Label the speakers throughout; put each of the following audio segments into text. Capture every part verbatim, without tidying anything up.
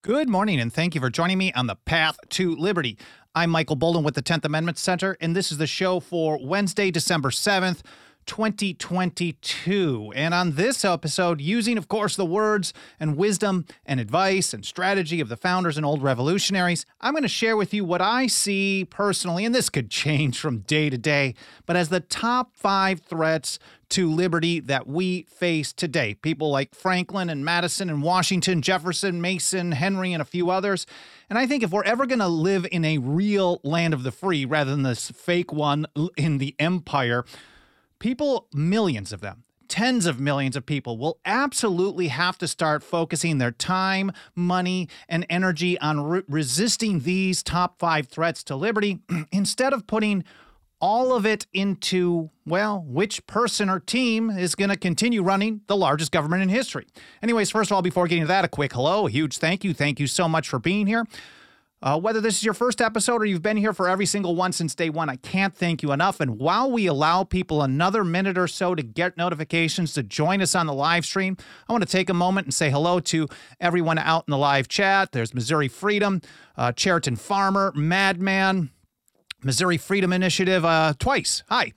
Speaker 1: Good morning, and thank you for joining me on the Path to Liberty. I'm Michael Bolden with the tenth Amendment Center, and this is the show for Wednesday, December seventh, twenty twenty-two. And on this episode, using, of course, the words and wisdom and advice and strategy of the founders and old revolutionaries, I'm going to share with you what I see personally, and this could change from day to day, but as the top five threats to liberty that we face today. People like Franklin and Madison and Washington, Jefferson, Mason, Henry, and a few others. And I think if we're ever going to live in a real land of the free rather than this fake one in the empire, people, millions of them, tens of millions of people will absolutely have to start focusing their time, money, and energy on re- resisting these top five threats to liberty instead of putting all of it into, well, which person or team is going to continue running the largest government in history. Anyways, first of all, before getting to that, a quick hello, a huge thank you. Thank you so much for being here. Uh, whether this is your first episode or you've been here for every single one since day one, I can't thank you enough. And while we allow people another minute or so to get notifications to join us on the live stream, I want to take a moment and say hello to everyone out in the live chat. There's Missouri Freedom, uh, Cheriton Farmer, Madman, Missouri Freedom Initiative, uh, twice. Hi.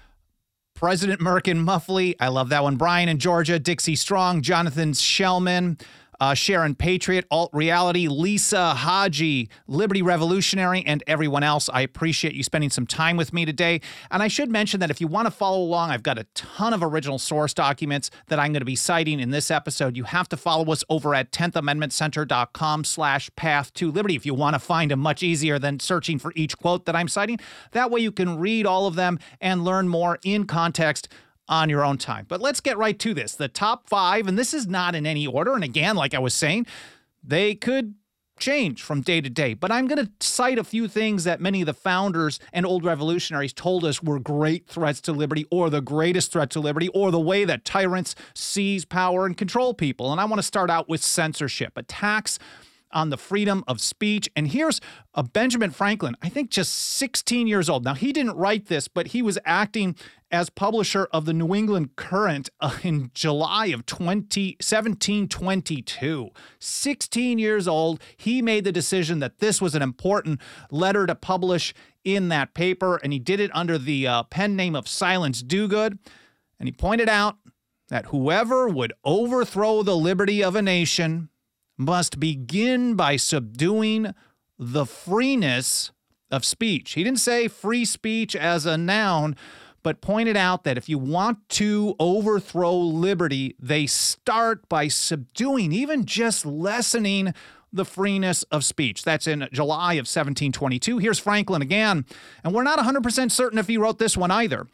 Speaker 1: President Merkin Muffley. I love that one. Brian in Georgia, Dixie Strong, Jonathan Shellman, uh, Sharon Patriot, Alt Reality, Lisa Haji, Liberty Revolutionary, and everyone else. I appreciate you spending some time with me today. And I should mention that if you want to follow along, I've got a ton of original source documents that I'm going to be citing in this episode. You have to follow us over at tenth amendment center dot com slash path to liberty if you want to find them much easier than searching for each quote that I'm citing. That way you can read all of them and learn more in context on your own time. But let's get right to this. The top five, and this is not in any order. And again, like I was saying, they could change from day to day. But I'm going to cite a few things that many of the founders and old revolutionaries told us were great threats to liberty, or the greatest threat to liberty, or the way that tyrants seize power and control people. And I want to start out with censorship, attacks on the freedom of speech. And here's a Benjamin Franklin, I think just sixteen years old. Now, he didn't write this, but he was acting as publisher of the New England Courant uh, in July of seventeen twenty-two. sixteen years old, he made the decision that this was an important letter to publish in that paper, and he did it under the uh, pen name of Silence Dogood. And he pointed out that whoever would overthrow the liberty of a nation must begin by subduing the freeness of speech. He didn't say free speech as a noun, but pointed out that if you want to overthrow liberty, they start by subduing, even just lessening the freeness of speech. That's in July of seventeen twenty-two. Here's Franklin again, and we're not one hundred percent certain if he wrote this one either.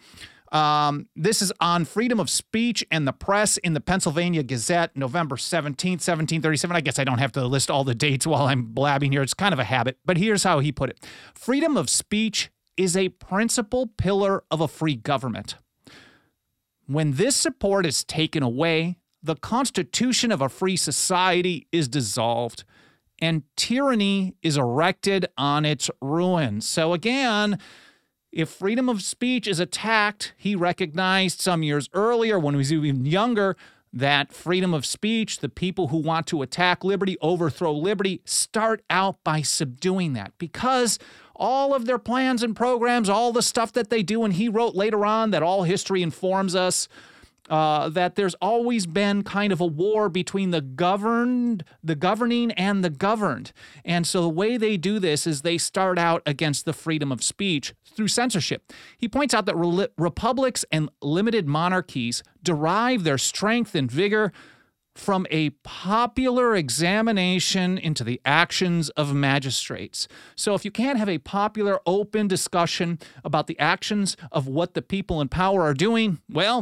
Speaker 1: Um, this is on freedom of speech and the press in the Pennsylvania Gazette, November seventeenth, seventeen thirty-seven. I guess I don't have to list all the dates while I'm blabbing here. It's kind of a habit, but here's how he put it. Freedom of speech is a principal pillar of a free government. When this support is taken away, the constitution of a free society is dissolved, and tyranny is erected on its ruins. So again, if freedom of speech is attacked, he recognized some years earlier when he was even younger that freedom of speech, the people who want to attack liberty, overthrow liberty, start out by subduing that, because all of their plans and programs, all the stuff that they do, and he wrote later on that all history informs us Uh, that there's always been kind of a war between the governed, the governing, and the governed. And so the way they do this is they start out against the freedom of speech through censorship. He points out that re- republics and limited monarchies derive their strength and vigor from a popular examination into the actions of magistrates. So if you can't have a popular, open discussion about the actions of what the people in power are doing, well,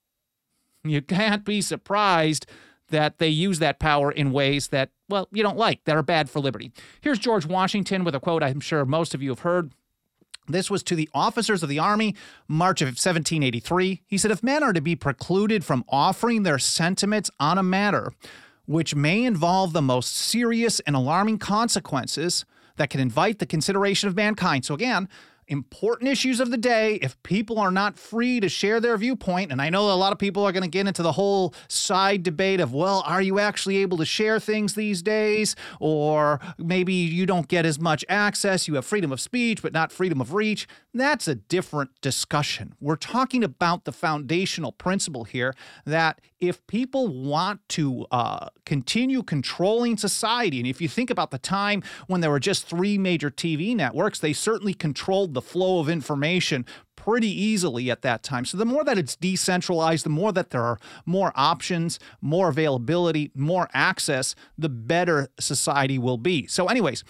Speaker 1: you can't be surprised that they use that power in ways that, well, you don't like, that are bad for liberty. Here's George Washington with a quote I'm sure most of you have heard. This was to the officers of the Army, March of seventeen eighty-three. He said, if men are to be precluded from offering their sentiments on a matter which may involve the most serious and alarming consequences that can invite the consideration of mankind. So again, important issues of the day, if people are not free to share their viewpoint, and I know a lot of people are going to get into the whole side debate of, well, are you actually able to share things these days? Or maybe you don't get as much access. You have freedom of speech, but not freedom of reach. That's a different discussion. We're talking about the foundational principle here that if people want to uh, continue controlling society, and if you think about the time when there were just three major T V networks, they certainly controlled the flow of information pretty easily at that time. So the more that it's decentralized, the more that there are more options, more availability, more access, the better society will be. So anyways,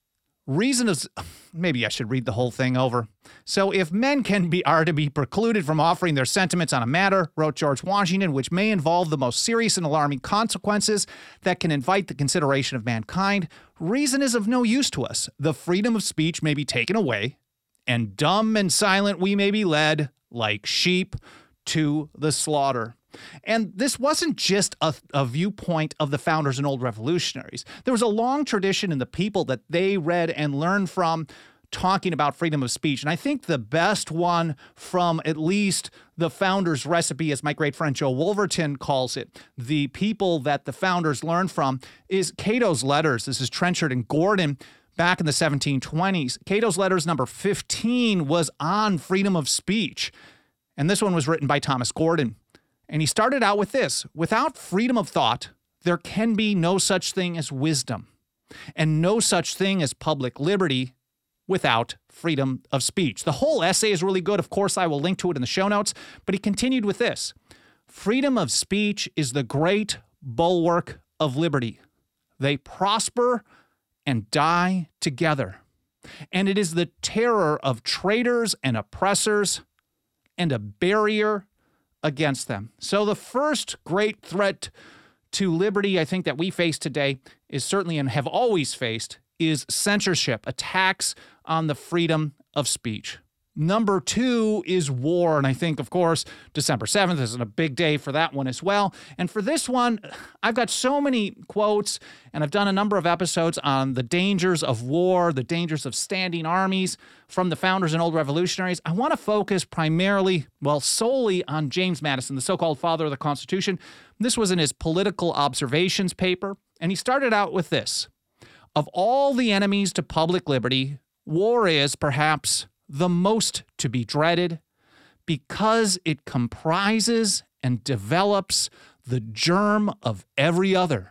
Speaker 1: reason is, maybe I should read the whole thing over. So if men can be are to be precluded from offering their sentiments on a matter, wrote George Washington, which may involve the most serious and alarming consequences that can invite the consideration of mankind, reason is of no use to us. The freedom of speech may be taken away, and dumb and silent we may be led, like sheep, to the slaughter. And this wasn't just a, a viewpoint of the founders and old revolutionaries. There was a long tradition in the people that they read and learned from talking about freedom of speech. And I think the best one from at least the founders' recipe, as my great friend Joe Wolverton calls it, the people that the founders learned from, is Cato's letters. This is Trenchard and Gordon back in the seventeen twenties. Cato's letters number fifteen was on freedom of speech. And this one was written by Thomas Gordon. And he started out with this: without freedom of thought, there can be no such thing as wisdom, and no such thing as public liberty without freedom of speech. The whole essay is really good. Of course, I will link to it in the show notes. But he continued with this: freedom of speech is the great bulwark of liberty. They prosper and die together. And it is the terror of traitors and oppressors and a barrier against them. So the first great threat to liberty, I think, that we face today is certainly, and have always faced, is censorship, attacks on the freedom of speech. Number two is war. And I think, of course, December seventh is a big day for that one as well. And for this one, I've got so many quotes, and I've done a number of episodes on the dangers of war, the dangers of standing armies from the founders and old revolutionaries. I want to focus primarily, well, solely on James Madison, the so-called father of the Constitution. This was in his Political Observations paper. And he started out with this: of all the enemies to public liberty, war is perhaps the most to be dreaded because it comprises and develops the germ of every other.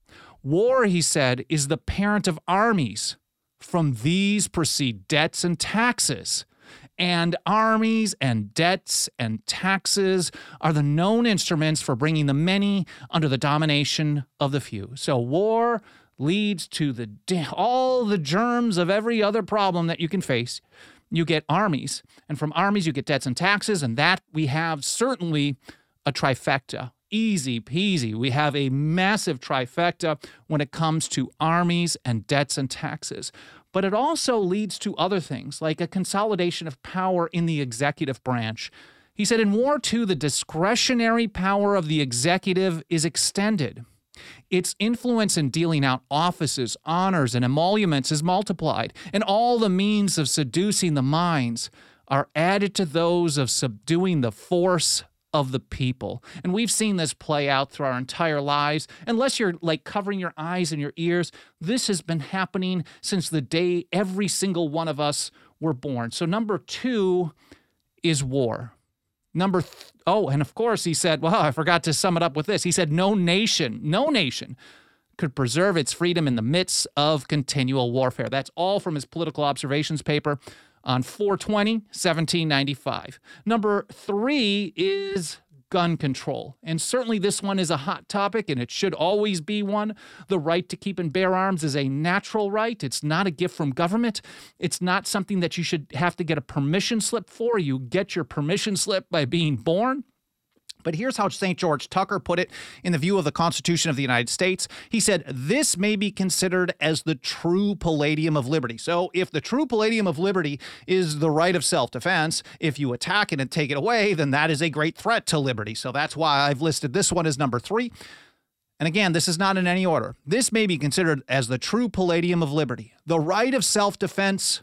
Speaker 1: War, he said, is the parent of armies. From these proceed debts and taxes. And armies and debts and taxes are the known instruments for bringing the many under the domination of the few. So war leads to the all the germs of every other problem that you can face. You get armies, and from armies you get debts and taxes, and that we have certainly a trifecta. Easy peasy. We have a massive trifecta when it comes to armies and debts and taxes. But it also leads to other things, like a consolidation of power in the executive branch. He said, in war, too, the discretionary power of the executive is extended. Its influence in dealing out offices, honors, and emoluments is multiplied, and all the means of seducing the minds are added to those of subduing the force of the people. And we've seen this play out through our entire lives. Unless you're like covering your eyes and your ears, this has been happening since the day every single one of us were born. So number two is war. Number, th- oh, and of course he said, well, I forgot to sum it up with this. He said, no nation, no nation could preserve its freedom in the midst of continual warfare. That's all from his Political Observations paper on four twenty, seventeen ninety-five. Number three is gun control. And certainly this one is a hot topic, and it should always be one. The right to keep and bear arms is a natural right. It's not a gift from government. It's not something that you should have to get a permission slip for. You get your permission slip by being born. But here's how Saint George Tucker put it in the view of the Constitution of the United States. He said, this may be considered as the true palladium of liberty. So if the true palladium of liberty is the right of self-defense, if you attack it and take it away, then that is a great threat to liberty. So that's why I've listed this one as number three. And again, this is not in any order. This may be considered as the true palladium of liberty. The right of self-defense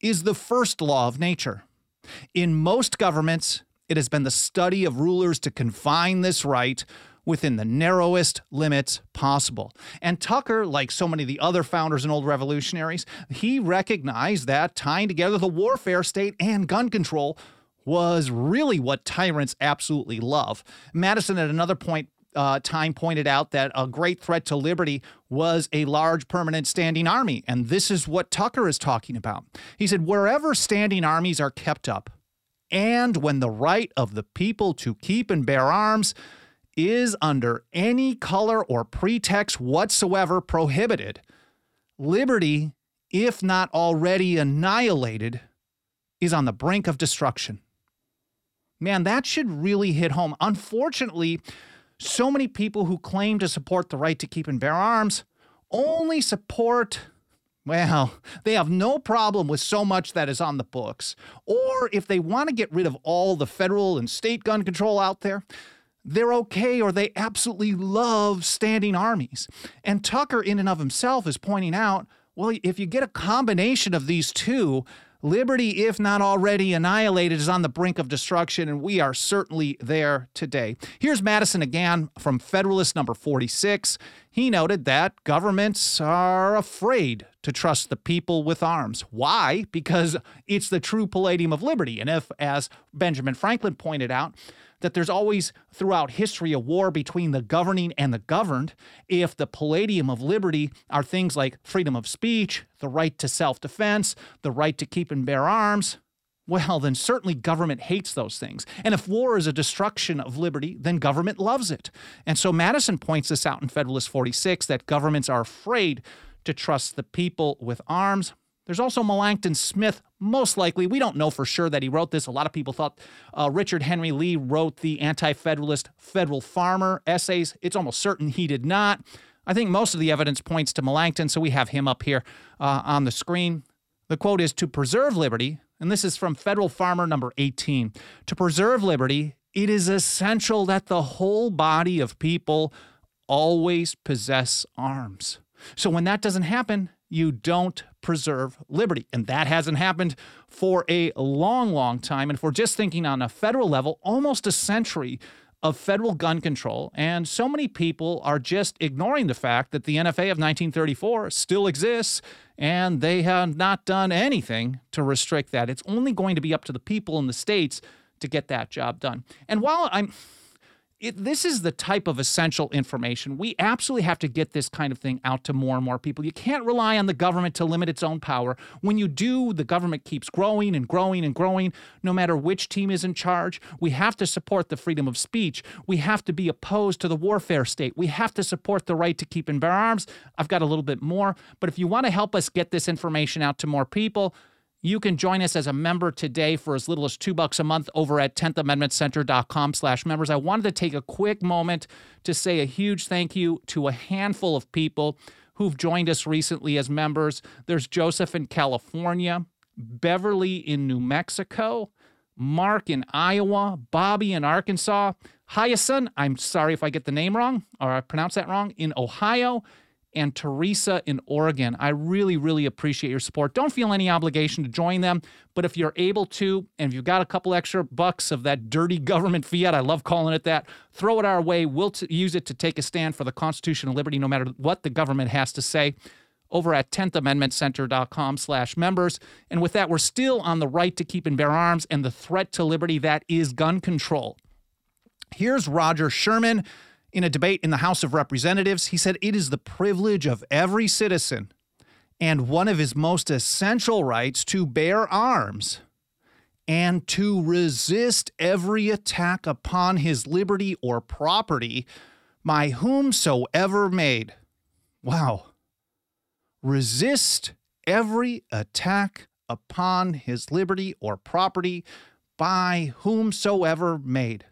Speaker 1: is the first law of nature. In most governments, it has been the study of rulers to confine this right within the narrowest limits possible. And Tucker, like so many of the other founders and old revolutionaries, he recognized that tying together the warfare state and gun control was really what tyrants absolutely love. Madison, at another point, uh, time pointed out that a great threat to liberty was a large permanent standing army. And this is what Tucker is talking about. He said, wherever standing armies are kept up, and when the right of the people to keep and bear arms is under any color or pretext whatsoever prohibited, liberty, if not already annihilated, is on the brink of destruction. Man, that should really hit home. Unfortunately, so many people who claim to support the right to keep and bear arms only support, well, they have no problem with so much that is on the books. Or if they want to get rid of all the federal and state gun control out there, they're okay, or they absolutely love standing armies. And Tucker, in and of himself, is pointing out, well, if you get a combination of these two, liberty, if not already annihilated, is on the brink of destruction, and we are certainly there today. Here's Madison again from Federalist number forty-six. He noted that governments are afraid to trust the people with arms. Why? Because it's the true palladium of liberty. And if, as Benjamin Franklin pointed out, that there's always throughout history a war between the governing and the governed, if the palladium of liberty are things like freedom of speech, the right to self-defense, the right to keep and bear arms, well, then certainly government hates those things. And if war is a destruction of liberty, then government loves it. And so Madison points this out in Federalist forty-six, that governments are afraid to trust the people with arms. There's also Melancton Smith, most likely. We don't know for sure that he wrote this. A lot of people thought uh, Richard Henry Lee wrote the anti-federalist Federal Farmer essays. It's almost certain he did not. I think most of the evidence points to Melancton, so we have him up here uh, on the screen. The quote is, "To preserve liberty," and this is from Federal Farmer number eighteen, "to preserve liberty, it is essential that the whole body of people always possess arms. So when that doesn't happen, you don't preserve liberty." And that hasn't happened for a long, long time. And if we're just thinking on a federal level, almost a century of federal gun control. And so many people are just ignoring the fact that the N F A of nineteen thirty-four still exists, and they have not done anything to restrict that. It's only going to be up to the people in the states to get that job done. And while I'm... It, this is the type of essential information. We absolutely have to get this kind of thing out to more and more people. You can't rely on the government to limit its own power. When you do, the government keeps growing and growing and growing, no matter which team is in charge. We have to support the freedom of speech. We have to be opposed to the warfare state. We have to support the right to keep and bear arms. I've got a little bit more, but if you want to help us get this information out to more people, you can join us as a member today for as little as two bucks a month over at tenth amendment center dot com slash members. I wanted to take a quick moment to say a huge thank you to a handful of people who've joined us recently as members. There's Joseph in California, Beverly in New Mexico, Mark in Iowa, Bobby in Arkansas, Hyacinth, I'm sorry if I get the name wrong or I pronounce that wrong, in Ohio, and Teresa in Oregon. I really, really appreciate your support. Don't feel any obligation to join them, but if you're able to, and if you've got a couple extra bucks of that dirty government fiat, I love calling it that, throw it our way. We'll t- use it to take a stand for the Constitution and liberty, no matter what the government has to say, over at tenth amendment center dot com slash members. And with that, we're still on the right to keep and bear arms and the threat to liberty that is gun control. Here's Roger Sherman. In a debate in the House of Representatives, he said it is the privilege of every citizen and one of his most essential rights to bear arms and to resist every attack upon his liberty or property by whomsoever made. Wow. Resist every attack upon his liberty or property by whomsoever made.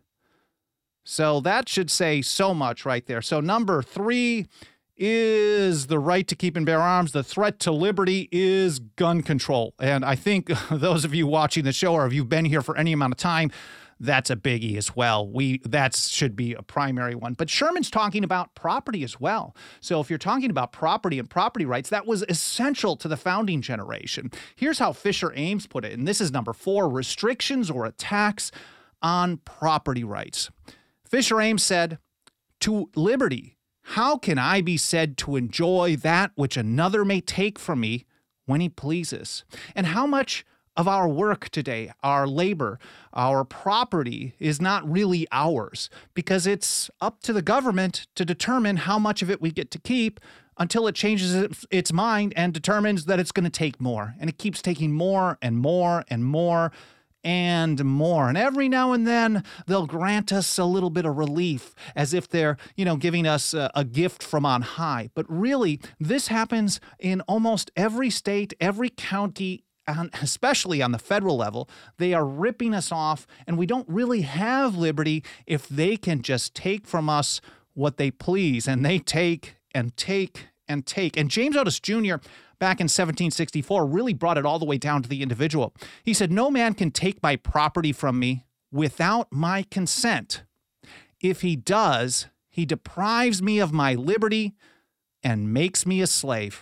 Speaker 1: So that should say so much right there. So number three is the right to keep and bear arms. The threat to liberty is gun control. And I think those of you watching the show, or if you've been here for any amount of time, that's a biggie as well. We that should be a primary one. But Sherman's talking about property as well. So if you're talking about property and property rights, that was essential to the founding generation. Here's how Fisher Ames put it, and this is number four, restrictions or attacks on property rights. Fisher Ames said, "To liberty, how can I be said to enjoy that which another may take from me when he pleases?" And how much of our work today, our labor, our property is not really ours, because it's up to the government to determine how much of it we get to keep until it changes its mind and determines that it's going to take more. And it keeps taking more and more and more and more. And every now and then they'll grant us a little bit of relief, as if they're, you know, giving us a, a gift from on high. But really, this happens in almost every state, every county, and especially on the federal level. They are ripping us off, and we don't really have liberty if they can just take from us what they please. And they take and take and take. And James Otis Junior, back in seventeen sixty-four, really brought it all the way down to the individual. He said, "No man can take my property from me without my consent. If he does, he deprives me of my liberty and makes me a slave."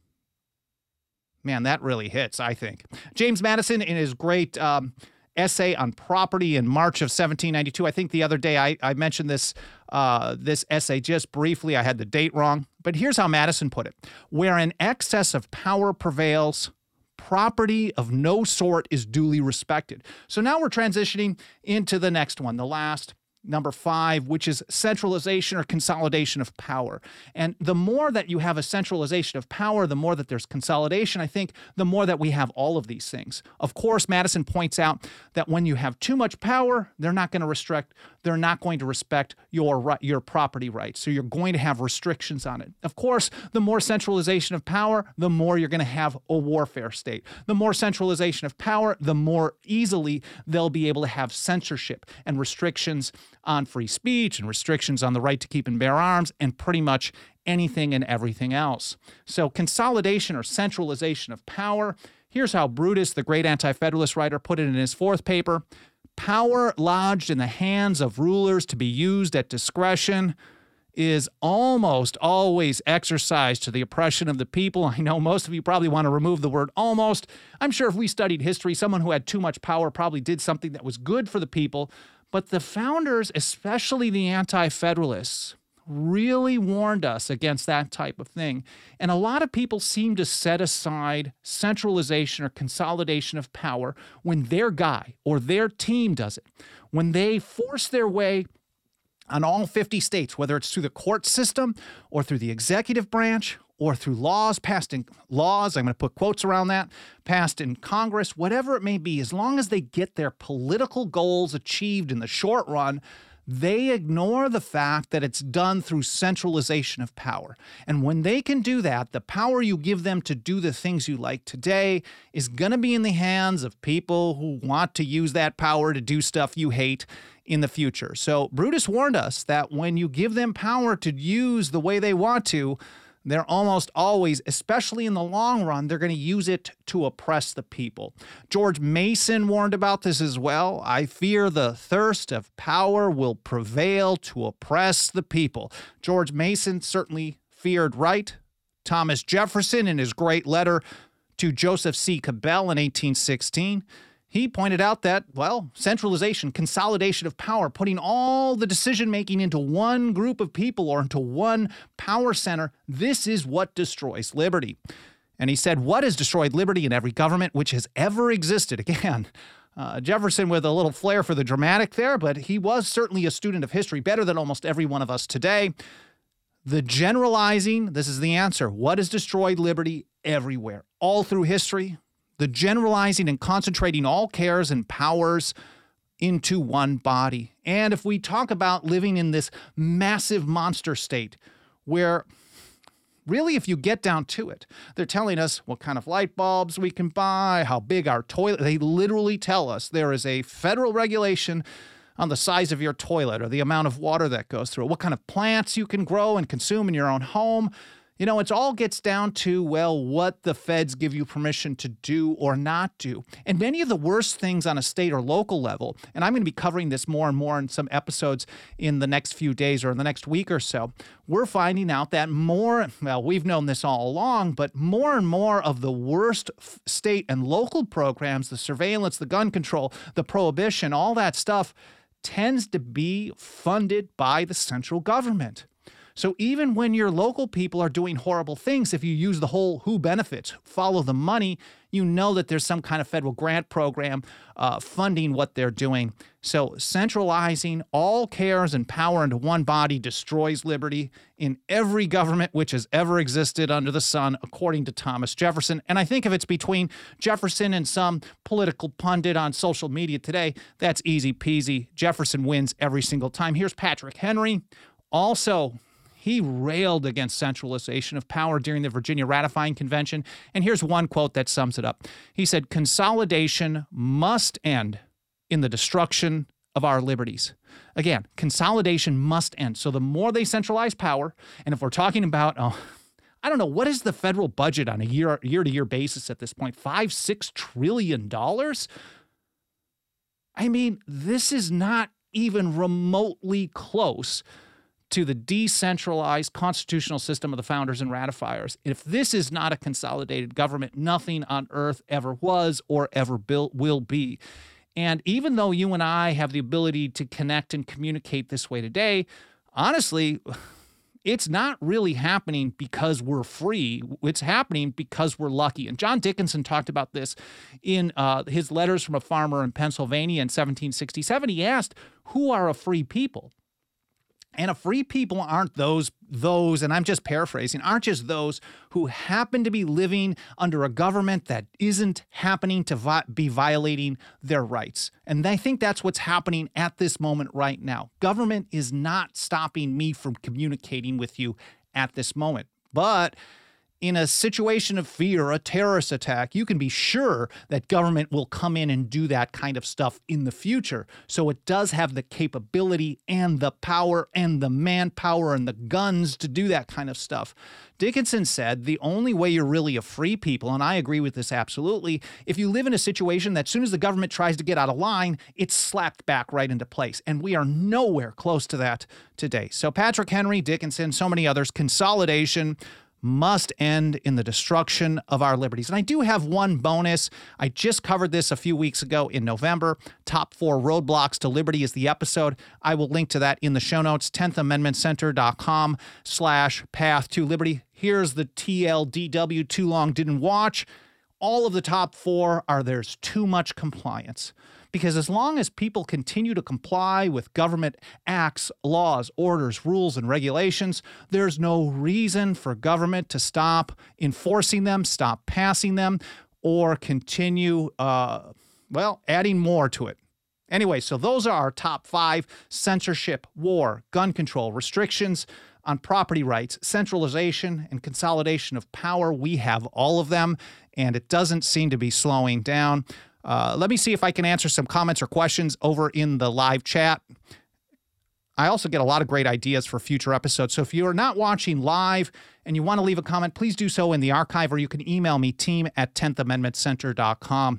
Speaker 1: Man, that really hits, I think. James Madison, in his great um, essay on property in March of seventeen ninety-two, I think the other day I, I mentioned this, uh, this essay just briefly. I had the date wrong. But here's how Madison put it. "Where an excess of power prevails, property of no sort is duly respected." So now we're transitioning into the next one, the last, number five, which is centralization or consolidation of power. And the more that you have a centralization of power, the more that there's consolidation, I think, the more that we have all of these things. Of course, Madison points out that when you have too much power, they're not going to restrict, they're not going to respect your, your property rights. So you're going to have restrictions on it. Of course, the more centralization of power, the more you're going to have a warfare state. The more centralization of power, the more easily they'll be able to have censorship and restrictions on free speech and restrictions on the right to keep and bear arms and pretty much anything and everything else. So consolidation or centralization of power. Here's how Brutus, the great anti-federalist writer, put it in his fourth paper. "Power lodged in the hands of rulers to be used at discretion is almost always exercised to the oppression of the people." I know most of you probably want to remove the word almost. I'm sure if we studied history, someone who had too much power probably did something that was good for the people. But the founders, especially the anti-federalists, really warned us against that type of thing. And a lot of people seem to set aside centralization or consolidation of power when their guy or their team does it. When they force their way on all fifty states, whether it's through the court system or through the executive branch or through laws passed in laws, I'm going to put quotes around that, passed in Congress, whatever it may be, as long as they get their political goals achieved in the short run, they ignore the fact that it's done through centralization of power. And when they can do that, the power you give them to do the things you like today is going to be in the hands of people who want to use that power to do stuff you hate in the future. So Brutus warned us that when you give them power to use the way they want to, they're almost always, especially in the long run, they're going to use it to oppress the people. George Mason warned about this as well. "I fear the thirst of power will prevail to oppress the people." George Mason certainly feared right. Thomas Jefferson, in his great letter to Joseph C. Cabell in eighteen sixteen, he pointed out that, well, centralization, consolidation of power, putting all the decision-making into one group of people or into one power center, this is what destroys liberty. And he said, what has destroyed liberty in every government which has ever existed? Again, uh, Jefferson with a little flair for the dramatic there, but he was certainly a student of history, better than almost every one of us today. The generalizing, this is the answer. What has destroyed liberty everywhere? All through history. The generalizing and concentrating all cares and powers into one body. And if we talk about living in this massive monster state where really, if you get down to it, they're telling us what kind of light bulbs we can buy, how big our toilet, they literally tell us there is a federal regulation on the size of your toilet or the amount of water that goes through it, what kind of plants you can grow and consume in your own home. You know, it all gets down to, well, what the feds give you permission to do or not do. And many of the worst things on a state or local level, and I'm going to be covering this more and more in some episodes in the next few days or in the next week or so, we're finding out that more, well, we've known this all along, but more and more of the worst state and local programs, the surveillance, the gun control, the prohibition, all that stuff tends to be funded by the central government. So even when your local people are doing horrible things, if you use the whole who benefits, follow the money, you know that there's some kind of federal grant program uh, funding what they're doing. So centralizing all cares and power into one body destroys liberty in every government which has ever existed under the sun, according to Thomas Jefferson. And I think if it's between Jefferson and some political pundit on social media today, that's easy peasy. Jefferson wins every single time. Here's Patrick Henry. Also, he railed against centralization of power during the Virginia Ratifying Convention. And here's one quote that sums it up. He said, "Consolidation must end in the destruction of our liberties." Again, consolidation must end. So the more they centralize power, and if we're talking about, oh, I don't know, what is the federal budget on a year, year-to-year basis at this point? Five, six trillion dollars? I mean, this is not even remotely close to the decentralized constitutional system of the founders and ratifiers. If this is not a consolidated government, nothing on earth ever was or ever built, will be. And even though you and I have the ability to connect and communicate this way today, honestly, it's not really happening because we're free. It's happening because we're lucky. And John Dickinson talked about this in uh, his Letters from a Farmer in Pennsylvania in seventeen sixty-seven. He asked, who are a free people? And a free people aren't those, those, and I'm just paraphrasing, aren't just those who happen to be living under a government that isn't happening to vi- be violating their rights. And I think that's what's happening at this moment right now. Government is not stopping me from communicating with you at this moment. But in a situation of fear, a terrorist attack, you can be sure that government will come in and do that kind of stuff in the future. So it does have the capability and the power and the manpower and the guns to do that kind of stuff. Dickinson said the only way you're really a free people, and I agree with this absolutely, if you live in a situation that as soon as the government tries to get out of line, it's slapped back right into place. And we are nowhere close to that today. So Patrick Henry, Dickinson, so many others, consolidation must end in the destruction of our liberties. And I do have one bonus. I just covered this a few weeks ago in November. Top four roadblocks to liberty is the episode. I will link to that in the show notes, tenth amendment center dot com slash path to liberty. Here's the T L D W, too long didn't watch. All of the top four are there's too much compliance. Because as long as people continue to comply with government acts, laws, orders, rules, and regulations, there's no reason for government to stop enforcing them, stop passing them, or continue, uh, well, adding more to it. Anyway, so those are our top five: censorship, war, gun control, restrictions on property rights, centralization, and consolidation of power. We have all of them, and it doesn't seem to be slowing down. Uh, let me see if I can answer some comments or questions over in the live chat. I also get a lot of great ideas for future episodes. So if you are not watching live and you want to leave a comment, please do so in the archive, or you can email me, team at tenth amendment center dot com.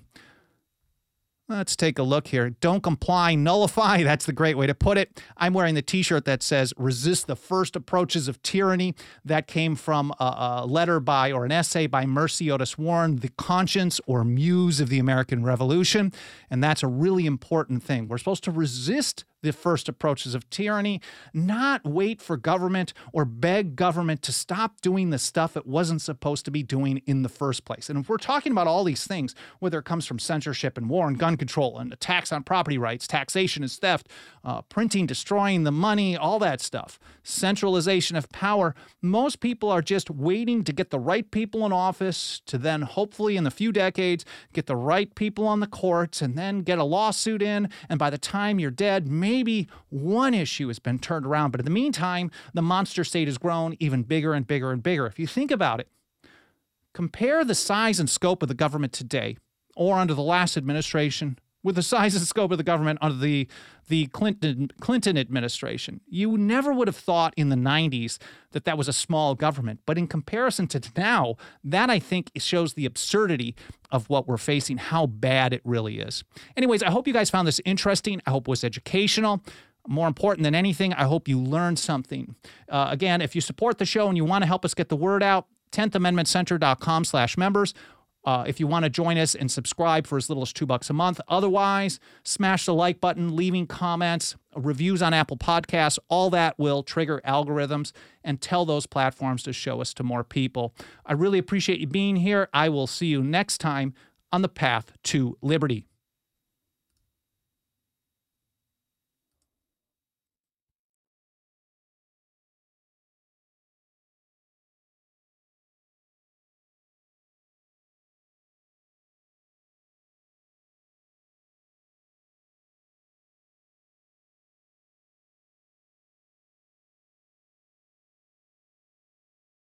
Speaker 1: Let's take a look here. Don't comply, nullify. That's the great way to put it. I'm wearing the t-shirt that says resist the first approaches of tyranny. That came from a, a letter by, or an essay by Mercy Otis Warren, the conscience or muse of the American Revolution. And that's a really important thing. We're supposed to resist the first approaches of tyranny, not wait for government or beg government to stop doing the stuff it wasn't supposed to be doing in the first place. And if we're talking about all these things, whether it comes from censorship and war and gun control and attacks on property rights, taxation and theft, uh, printing, destroying the money, all that stuff, centralization of power, most people are just waiting to get the right people in office to then hopefully in a few decades get the right people on the courts and then get a lawsuit in. And by the time you're dead, maybe Maybe one issue has been turned around, but in the meantime, the monster state has grown even bigger and bigger and bigger. If you think about it, compare the size and scope of the government today or under the last administration with the size and scope of the government under the the Clinton Clinton administration. You never would have thought in the nineties that that was a small government. But in comparison to now, that I think shows the absurdity of what we're facing, how bad it really is. Anyways, I hope you guys found this interesting. I hope it was educational. More important than anything, I hope you learned something. Uh, again, if you support the show and you want to help us get the word out, tenth amendment center dot com slash members. Uh, if you want to join us and subscribe for as little as two bucks a month. Otherwise, smash the like button, leaving comments, reviews on Apple Podcasts. All that will trigger algorithms and tell those platforms to show us to more people. I really appreciate you being here. I will see you next time on the path to liberty.